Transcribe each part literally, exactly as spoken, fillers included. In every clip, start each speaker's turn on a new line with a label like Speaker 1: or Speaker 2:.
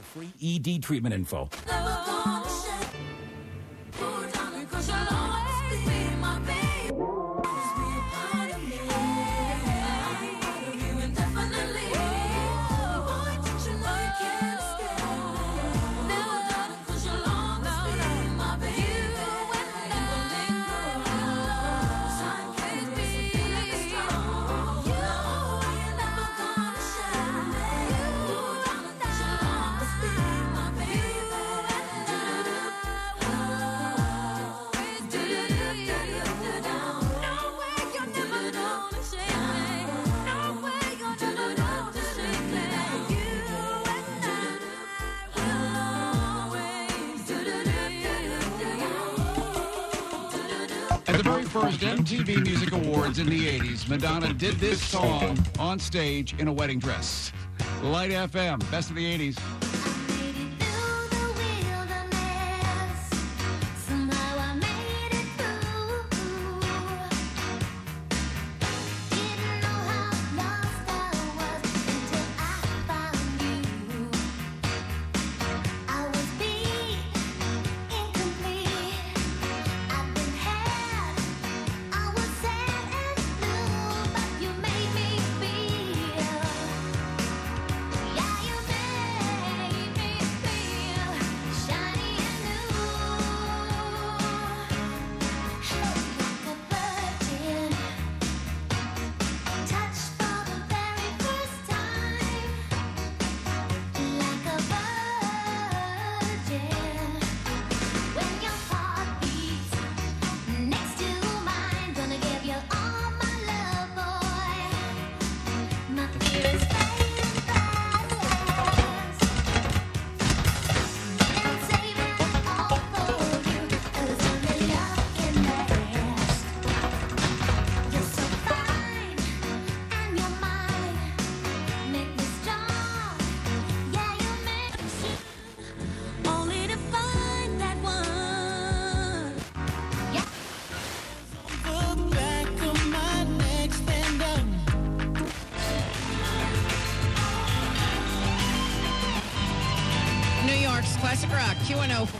Speaker 1: free E D treatment info.
Speaker 2: At the very first M T V Music Awards in the eighties, Madonna did this song on stage in a wedding dress. Light F M, best of the eighties.
Speaker 3: Classic Rock, Q and O.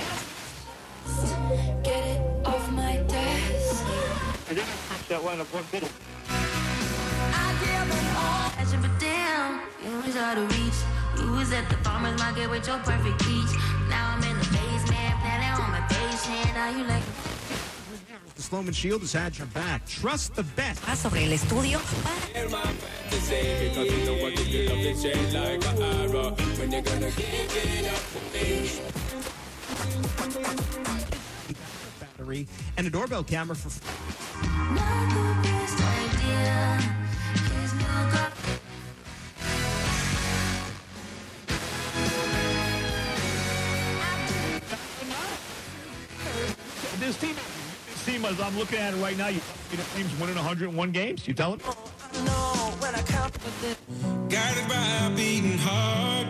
Speaker 4: Get it off my desk.
Speaker 5: I didn't touch that one up one bit.
Speaker 4: I give them all. But damn, you was out of reach. You was at the farmer's market with your perfect peach. Now I'm in the basement, planning on my patient. Now you like.
Speaker 6: The Sloman Shield has had your back. Trust the best.
Speaker 3: Sobre el estudio.
Speaker 6: Battery and a doorbell camera for.
Speaker 4: Not the best idea. His new girl.
Speaker 5: This team, this team, as I'm looking at it right now, you know, team's winning one hundred one games. You tell them?
Speaker 7: No, when I count with it. Guided by a beating heart.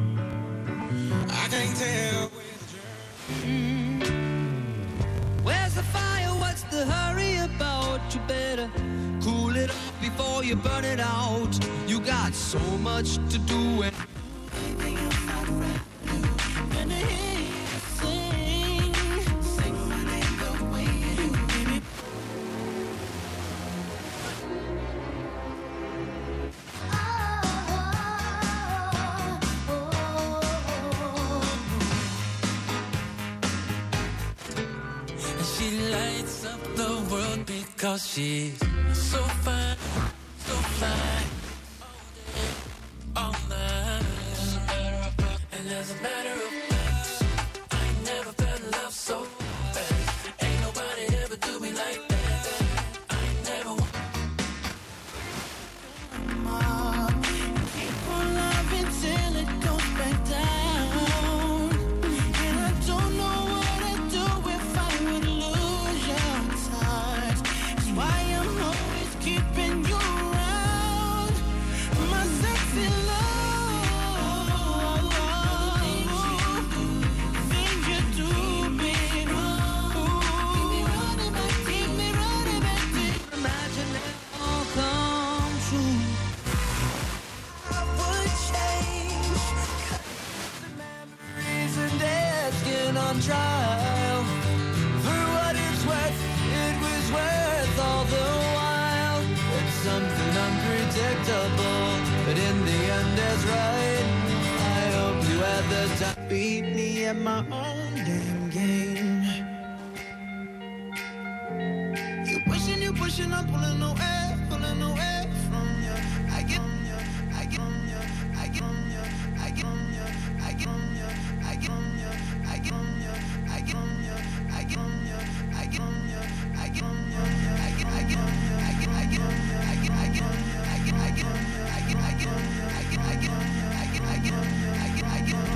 Speaker 7: I can't tell.
Speaker 8: Where's the fire? What's the hurry about? You better cool it off before you burn it out. You got so much to do and because she's so fine, so fly, all night. And as a matter of fact, I ain't never felt in love so fast. Ain't nobody ever do me like that. I ain't never want keep on loving till it goes back down. And I don't know what I'd do if I would lose your touch. That's why I'm always keeping you around, my sexy love. on trial. For what it's worth, it was worth all the while. It's something unpredictable, but in the end that's right. I hope you had the time. Beat me at my own damn game. You pushing, you pushing, I'm pulling away, pulling away from you. I get you, I get you, I get you, I get you, I get you, I get you, I get you, I get you, I get you, I get you, I get you, I get, I get, I get, I get, I get, I get, I get, I get, I get, I get, I get, I get, I get, I get, I get, I get.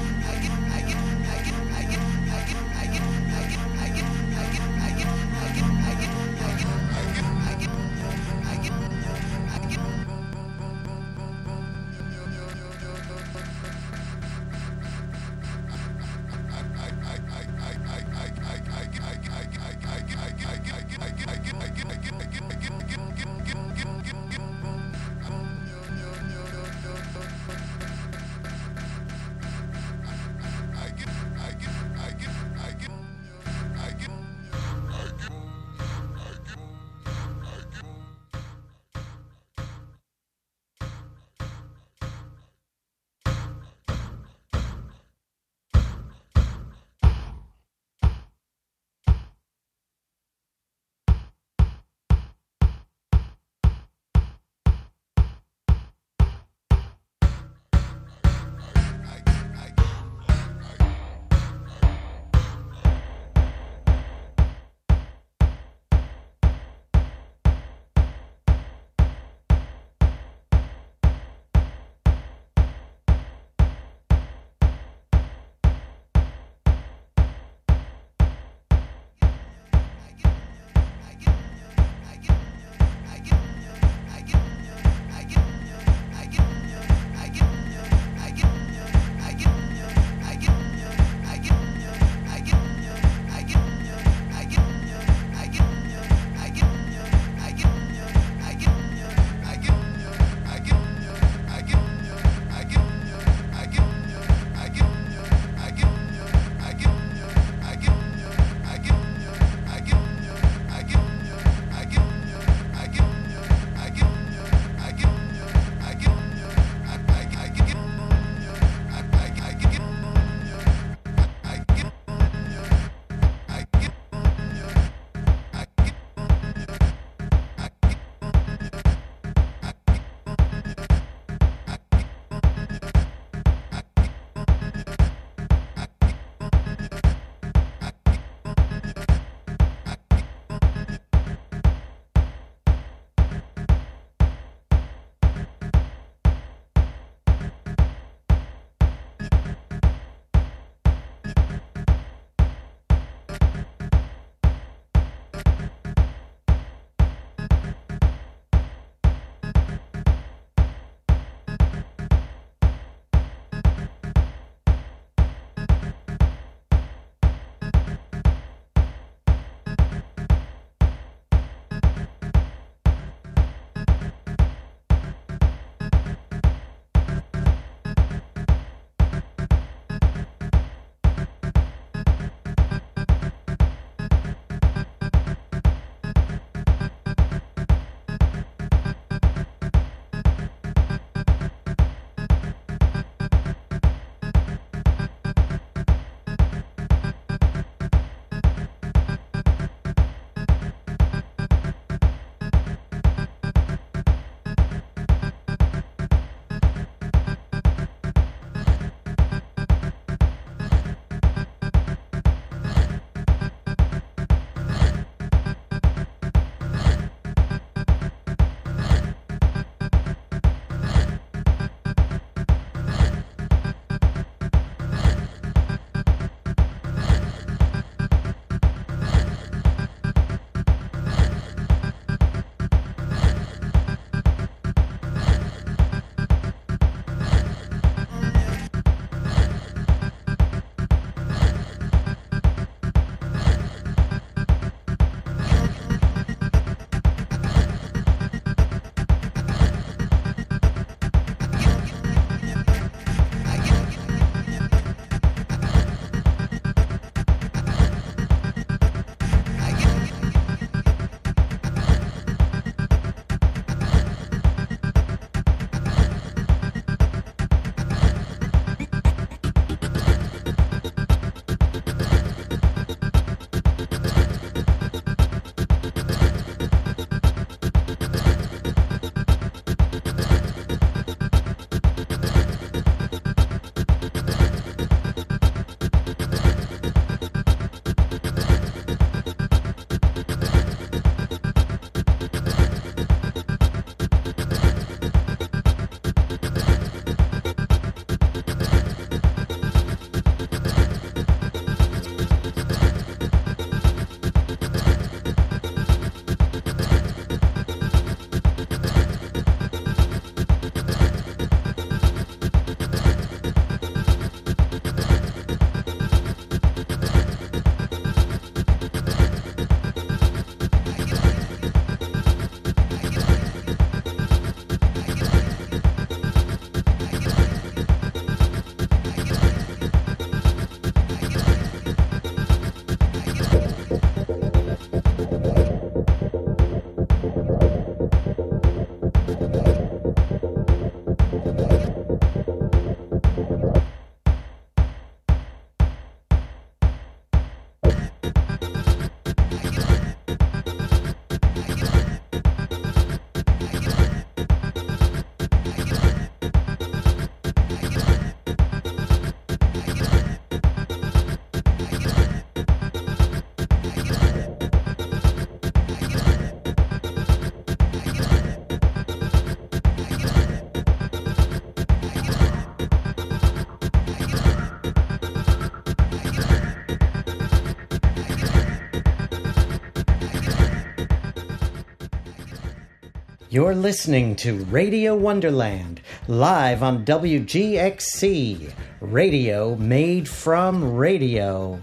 Speaker 1: You're listening to Radio Wonderland, live on W G X C, radio made from radio.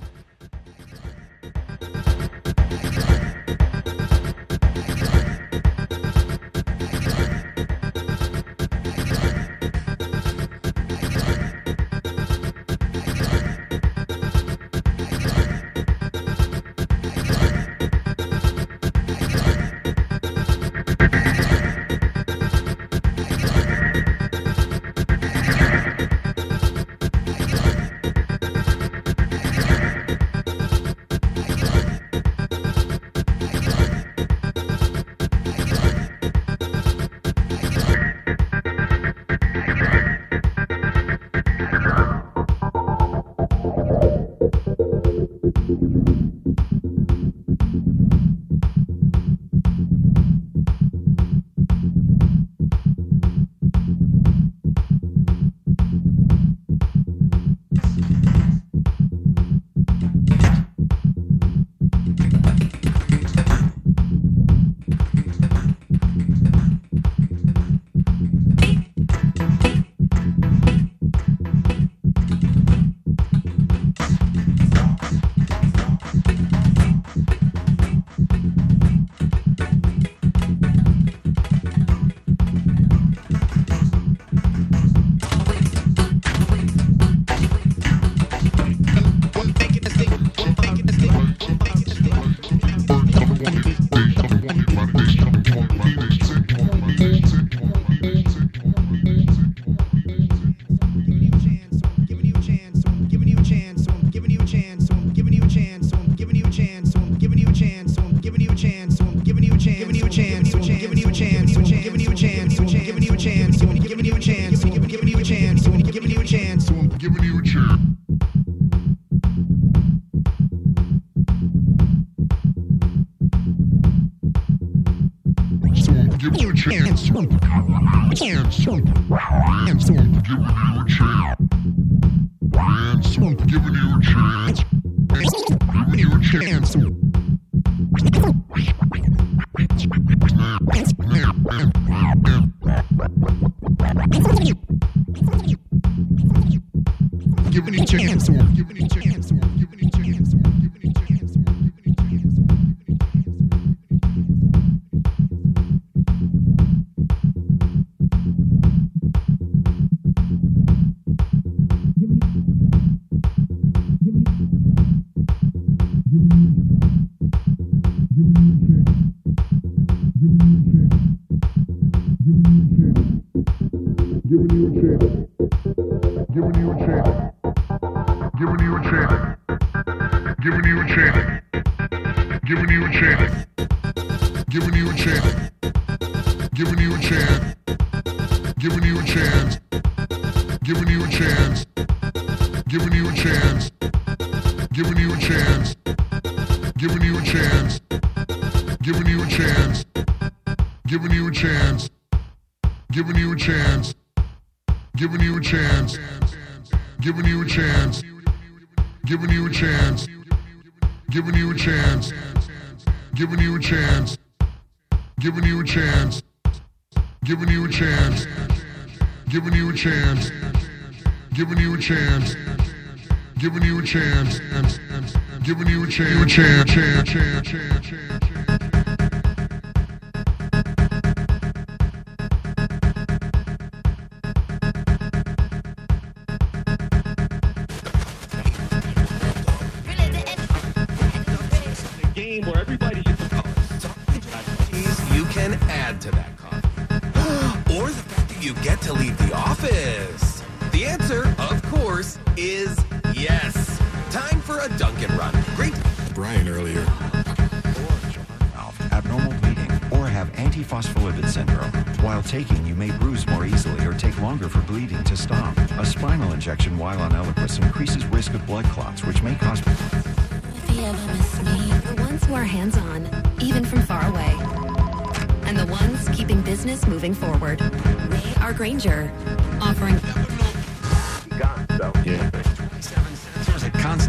Speaker 3: Moving forward. They are Grainger, offering...
Speaker 9: God, so. Yeah.
Speaker 10: There's a constant